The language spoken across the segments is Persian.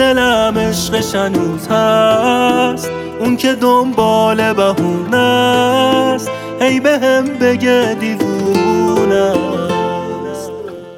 دلم عشقش هنوز هست، اون که دنبال بهونه است، هی بهم بگه دیوونه است.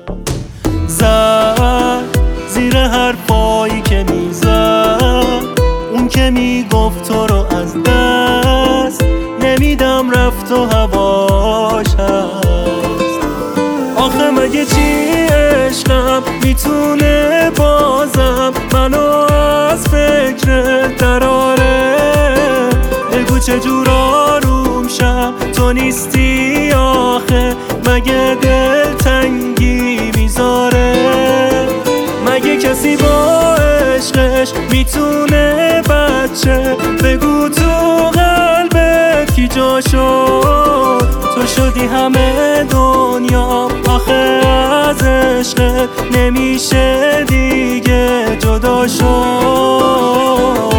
زد زیر حرفایی که میزد، اون که میگفت تو رو از دست نمیدم، رفت و هواش هست. آخه مگه چی عشقم میتونه بازم منو از فکر دراره؟ بگو چجور آروم شم تو نیستی آخه، مگه دلتنگی میذاره؟ مگه کسی با عشقش میتونه بچه؟ بگو تو قلبت کی جا شد؟ تو شدی همه دنیا آخه، از عشقت نمیشه دیگه جدا شد.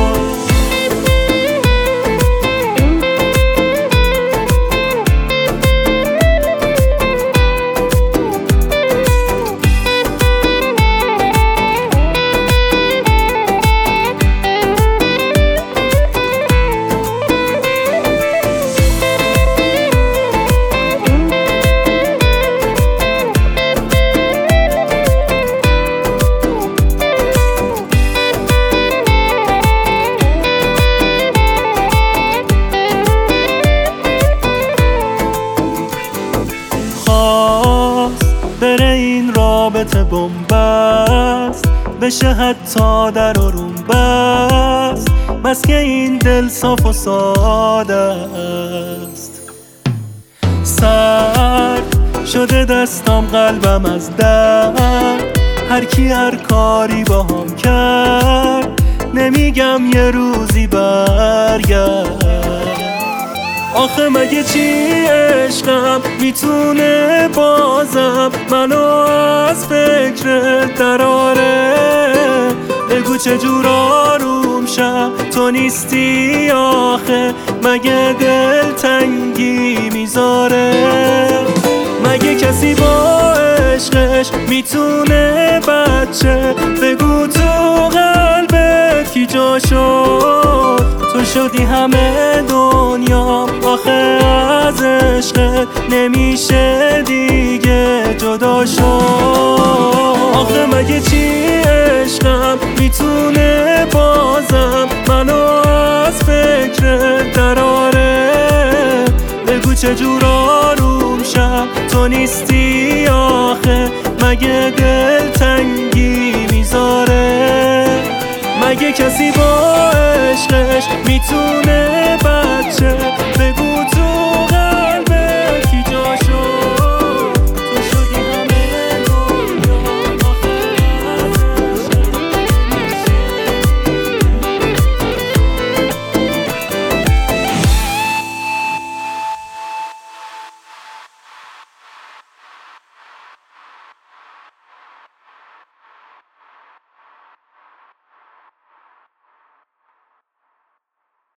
بره این رابطه بنبست، بشه حتی در و روم بست، بس که این دل صاف و ساده است. سرد شده دستم قلبم از درد، هر کی هر کاری با هم کرد، نمیگم یه روزی برگرد. آخه مگه چی عشقم میتونه بازم منو از فکر دراره؟ بگو چجور آروم شم تو نیستی آخه، مگه دلتنگی میذاره؟ مگه کسی با عشقش میتونه بچه؟ بگو تو قلبت کی جا شد؟ تو شدی همه دنیا آخه، از عشقت نمیشه دیگه جدا شد. آخه مگه چی عشقم میتونه بازم منو از فکر دراره؟ بگو چجور آروم شم تو نیستی آخه، مگه دلتنگی میذاره؟ مگه کسی با عشقش میتونه بچه؟ بگو تو